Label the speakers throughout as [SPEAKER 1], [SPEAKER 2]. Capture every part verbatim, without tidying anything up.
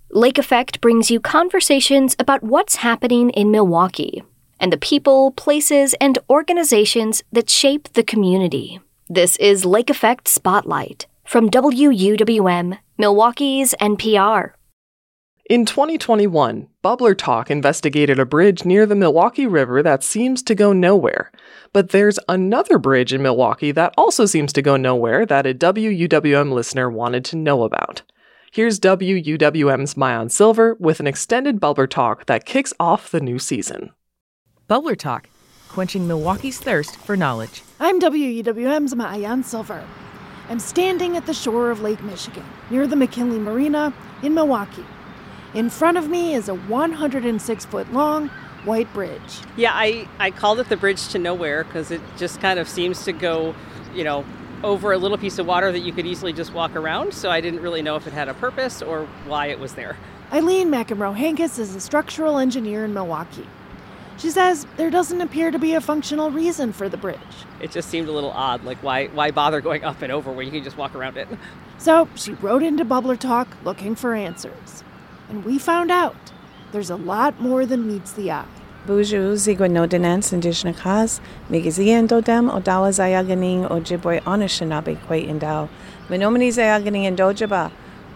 [SPEAKER 1] Lake Effect brings you conversations about what's happening in Milwaukee and the people, places, and organizations that shape the community. This is Lake Effect Spotlight from W U W M, Milwaukee's N P R.
[SPEAKER 2] In twenty twenty-one, Bubbler Talk investigated a bridge near the Milwaukee River that seems to go nowhere. But there's another bridge in Milwaukee that also seems to go nowhere that a W U W M listener wanted to know about. Here's W U W M's Maayan Silver with an extended Bubbler Talk that kicks off the new season.
[SPEAKER 3] Bubbler Talk, quenching Milwaukee's thirst for knowledge.
[SPEAKER 4] I'm W U W M's Maayan Silver. I'm standing at the shore of Lake Michigan, near the McKinley Marina in Milwaukee. In front of me is a one hundred six foot long white bridge.
[SPEAKER 5] Yeah, I, I called it the bridge to nowhere because it just kind of seems to go, you know, over a little piece of water that you could easily just walk around, so I didn't really know if it had a purpose or why it was there.
[SPEAKER 4] Eileen McEnroe-Hankis is a structural engineer in Milwaukee. She says there doesn't appear to be a functional reason for the bridge.
[SPEAKER 5] It just seemed a little odd, like why why bother going up and over when you can just walk around it?
[SPEAKER 4] So she wrote into Bubbler Talk looking for answers. And we found out there's a lot more than meets the eye.
[SPEAKER 6] Buju zigwanodinans indishnakas, migizian dodem odawa zayaganing ojiboy onishinabe kwe indao. Menomini zayaganing indojaba.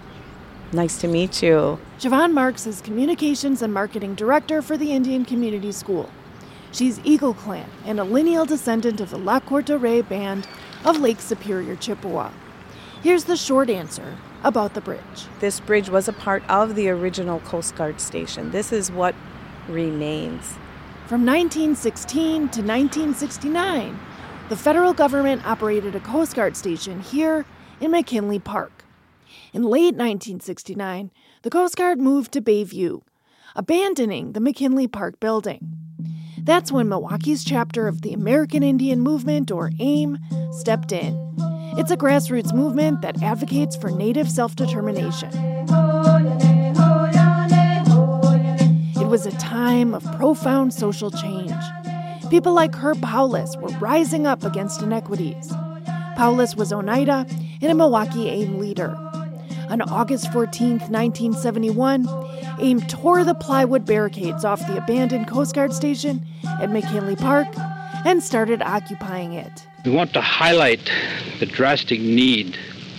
[SPEAKER 6] Nice to meet you.
[SPEAKER 4] Siobhan Marks is Communications and Marketing Director for the Indian Community School. She's Eagle Clan and a lineal descendant of the La Courte Band of Lake Superior, Chippewa. Here's the short answer about the bridge.
[SPEAKER 6] This bridge was a part of the original Coast Guard station. This is what remains.
[SPEAKER 4] From nineteen sixteen to nineteen sixty-nine, the federal government operated a Coast Guard station here in McKinley Park. In late nineteen sixty-nine, the Coast Guard moved to Bayview, abandoning the McKinley Park building. That's when Milwaukee's chapter of the American Indian Movement, or AIM, stepped in. It's a grassroots movement that advocates for Native self-determination. It was a time of profound social change. People like Herb Paulus were rising up against inequities. Paulus was Oneida and a Milwaukee AIM leader. On August fourteenth, nineteen seventy-one, AIM tore the plywood barricades off the abandoned Coast Guard station at McKinley Park and started occupying it.
[SPEAKER 7] We want to highlight the drastic need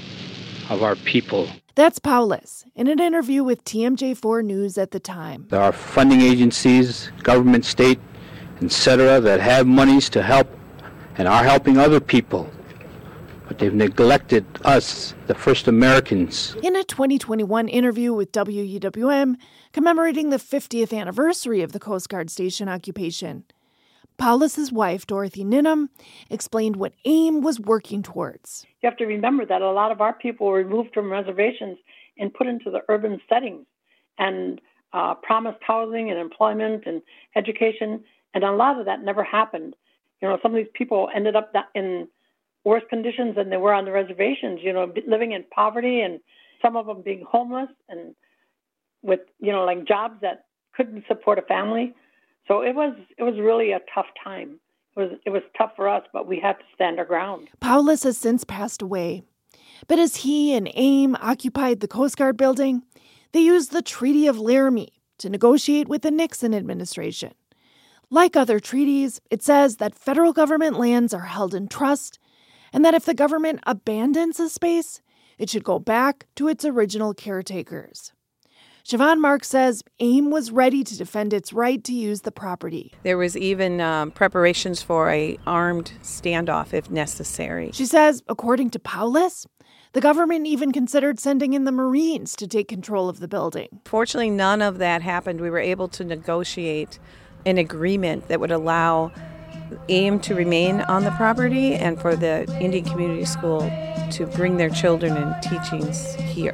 [SPEAKER 7] of our people.
[SPEAKER 4] That's Paulus in an interview with T M J four News at the time.
[SPEAKER 7] There are funding agencies, government, state, et cetera, that have monies to help and are helping other people. But they've neglected us, the first Americans.
[SPEAKER 4] In a twenty twenty-one interview with W U W M commemorating the fiftieth anniversary of the Coast Guard station occupation, Paulus's wife, Dorothy Ninham, explained what AIM was working towards.
[SPEAKER 8] You have to remember that a lot of our people were removed from reservations and put into the urban settings and uh, promised housing and employment and education, and a lot of that never happened. You know, some of these people ended up in worse conditions than they were on the reservations, you know, living in poverty, and some of them being homeless and with, you know, like jobs that couldn't support a family. So it was it was really a tough time. It was it was tough for us, but we had to stand our ground.
[SPEAKER 4] Paulus has since passed away. But as he and AIM occupied the Coast Guard building, they used the Treaty of Laramie to negotiate with the Nixon administration. Like other treaties, it says that federal government lands are held in trust, and that if the government abandons a space, it should go back to its original caretakers. Siobhan Marks says AIM was ready to defend its right to use the property.
[SPEAKER 6] There was even um, preparations for a armed standoff if necessary.
[SPEAKER 4] She says, according to Paulus, the government even considered sending in the Marines to take control of the building.
[SPEAKER 6] Fortunately, none of that happened. We were able to negotiate an agreement that would allow AIM to remain on the property and for the Indian Community School to bring their children and teachings here.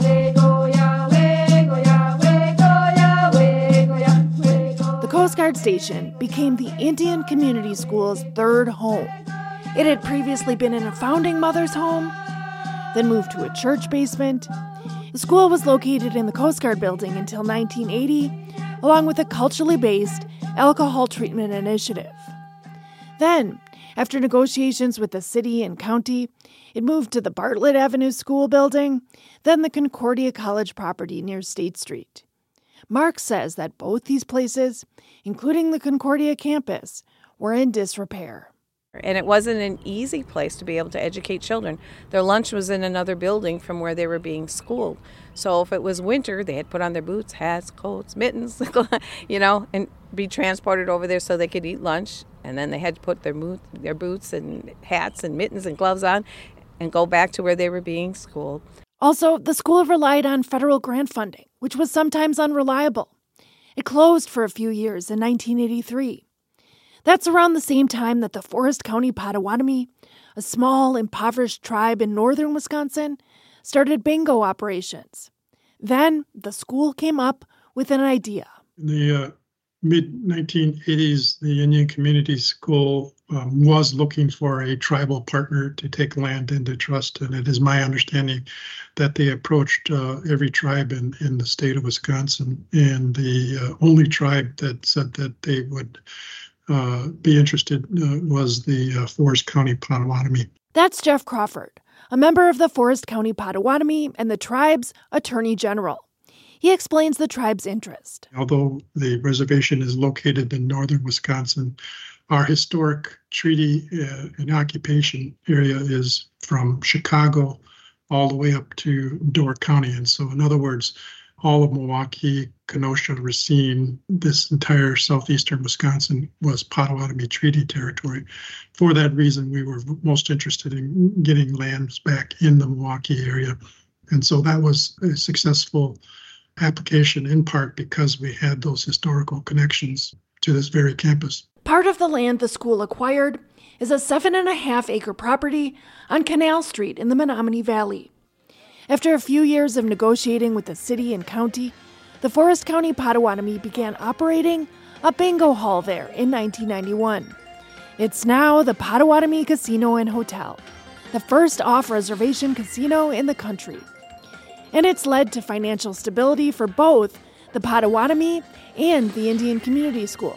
[SPEAKER 4] The Coast Guard station became the Indian Community School's third home. It had previously been in a founding mother's home, then moved to a church basement. The school was located in the Coast Guard building until nineteen eighty, along with a culturally based alcohol treatment initiative. Then, After negotiations with the city and county, it moved to the Bartlett Avenue School building, then the Concordia College property near State Street. Marks says that both these places, including the Concordia campus, were in disrepair.
[SPEAKER 6] And it wasn't an easy place to be able to educate children. Their lunch was in another building from where they were being schooled. So if it was winter, they had to put on their boots, hats, coats, mittens, you know, and be transported over there so they could eat lunch. And then they had to put their, mo- their boots and hats and mittens and gloves on and go back to where they were being schooled.
[SPEAKER 4] Also, the school relied on federal grant funding, which was sometimes unreliable. It closed for a few years in nineteen eighty-three. That's around the same time that the Forest County Potawatomi, a small, impoverished tribe in northern Wisconsin, started bingo operations. Then the school came up with an idea.
[SPEAKER 9] In the uh, mid nineteen eighties, the Indian Community School um, was looking for a tribal partner to take land into trust, and it is my understanding that they approached uh, every tribe in, in the state of Wisconsin, and the uh, only tribe that said that they would Uh, be interested uh, was the uh, Forest County Potawatomi.
[SPEAKER 4] That's Jeff Crawford, a member of the Forest County Potawatomi and the tribe's attorney general. He explains the tribe's interest.
[SPEAKER 9] Although the reservation is located in northern Wisconsin, our historic treaty uh, and occupation area is from Chicago all the way up to Door County. And so, in other words, all of Milwaukee, Kenosha, Racine, this entire southeastern Wisconsin was Potawatomi Treaty territory. For that reason, we were most interested in getting lands back in the Milwaukee area. And so that was a successful application in part because we had those historical connections to this very campus.
[SPEAKER 4] Part of the land the school acquired is a seven and a half acre property on Canal Street in the Menominee Valley. After a few years of negotiating with the city and county, the Forest County Potawatomi began operating a bingo hall there in nineteen ninety-one. It's now the Potawatomi Casino and Hotel, the first off-reservation casino in the country. And it's led to financial stability for both the Potawatomi and the Indian Community School.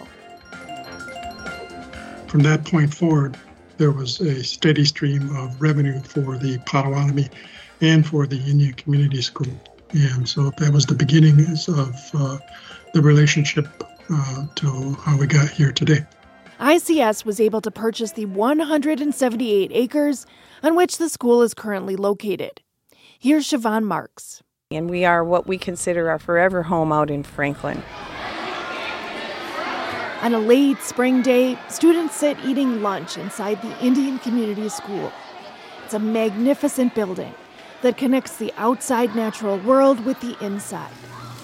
[SPEAKER 9] From that point forward, there was a steady stream of revenue for the Potawatomi and for the Indian Community School. And so that was the beginnings of uh, the relationship uh, to how we got here today.
[SPEAKER 4] I C S was able to purchase the one hundred seventy-eight acres on which the school is currently located. Here's Siobhan Marks.
[SPEAKER 6] And we are what we consider our forever home out in Franklin.
[SPEAKER 4] On a late spring day, students sit eating lunch inside the Indian Community School. It's a magnificent building that connects the outside natural world with the inside.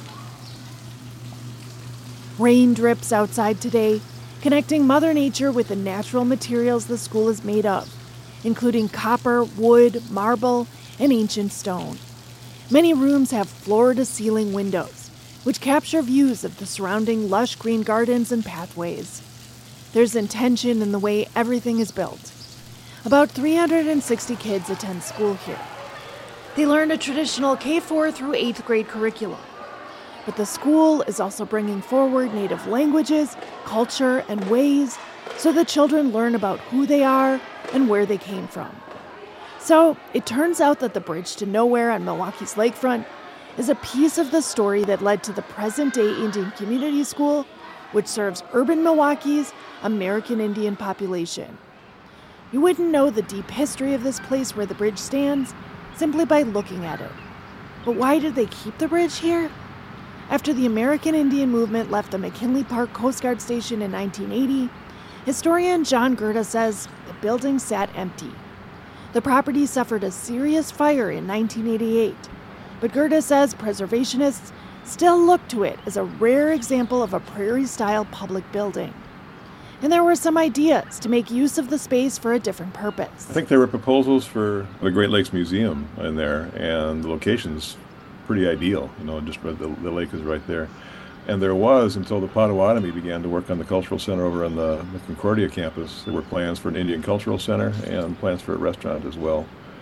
[SPEAKER 4] Rain drips outside today, connecting Mother Nature with the natural materials the school is made of, including copper, wood, marble, and ancient stone. Many rooms have floor-to-ceiling windows, which capture views of the surrounding lush green gardens and pathways. There's intention in the way everything is built. About three hundred sixty kids attend school here. They learn a traditional K four through eighth grade curriculum. But the school is also bringing forward native languages, culture, and ways so the children learn about who they are and where they came from. So it turns out that the Bridge to Nowhere on Milwaukee's lakefront is a piece of the story that led to the present-day Indian Community School, which serves urban Milwaukee's American Indian population. You wouldn't know the deep history of this place where the bridge stands simply by looking at it. But why did they keep the bridge here? After the American Indian movement left the McKinley Park Coast Guard Station in nineteen eighty, historian John Gerda says the building sat empty. The property suffered a serious fire in nineteen eighty-eight, but Gerda says preservationists still look to it as a rare example of a prairie-style public building. And there were some ideas to make use of the space for a different purpose.
[SPEAKER 10] I think there were proposals for the Great Lakes Museum in there, and the location's pretty ideal. You know, just the, the lake is right there. And there was, until the Potawatomi began to work on the cultural center over on the, the Concordia campus, there were plans for an Indian cultural center and plans for a restaurant as well.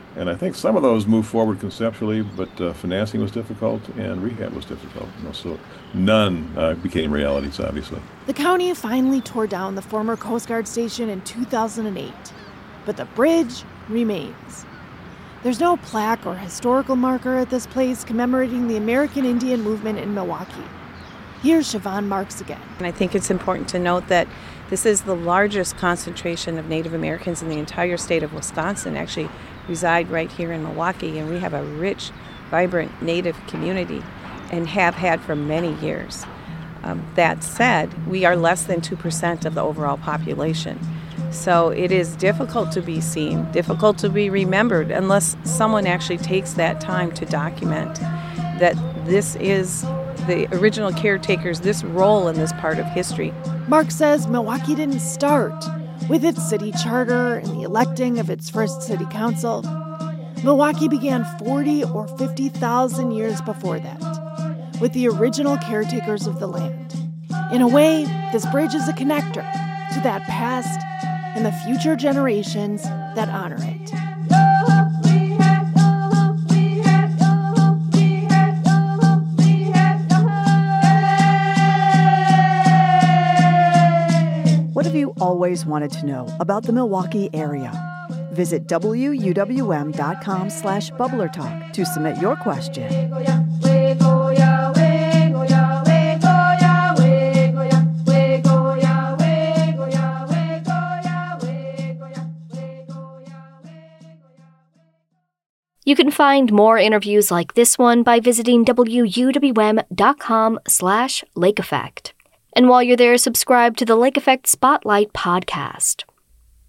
[SPEAKER 10] And I think some of those moved forward conceptually, but uh, financing was difficult and rehab was difficult. You know, so none uh, became realities, obviously.
[SPEAKER 4] The county finally tore down the former Coast Guard station in two thousand eight, but the bridge remains. There's no plaque or historical marker at this place commemorating the American Indian movement in Milwaukee. Here's Siobhan Marks again.
[SPEAKER 6] And I think it's important to note that this is the largest concentration of Native Americans in the entire state of Wisconsin, actually reside right here in Milwaukee, and we have a rich, vibrant Native community and have had for many years. Um, that said, we are less than two percent of the overall population. So it is difficult to be seen, difficult to be remembered, unless someone actually takes that time to document that this is the original caretakers, this role in this part of history.
[SPEAKER 4] Mark says Milwaukee didn't start with its city charter and the electing of its first city council. Milwaukee began forty or fifty thousand years before that, with the original caretakers of the land. In a way, this bridge is a connector to that past and the future generations that honor it.
[SPEAKER 11] What have you always wanted to know about the Milwaukee area? Visit W U W M dot com slash Bubbler Talk to submit your question.
[SPEAKER 1] You can find more interviews like this one by visiting W U W M dot com slash Lake Effect. And while you're there, subscribe to the Lake Effect Spotlight podcast.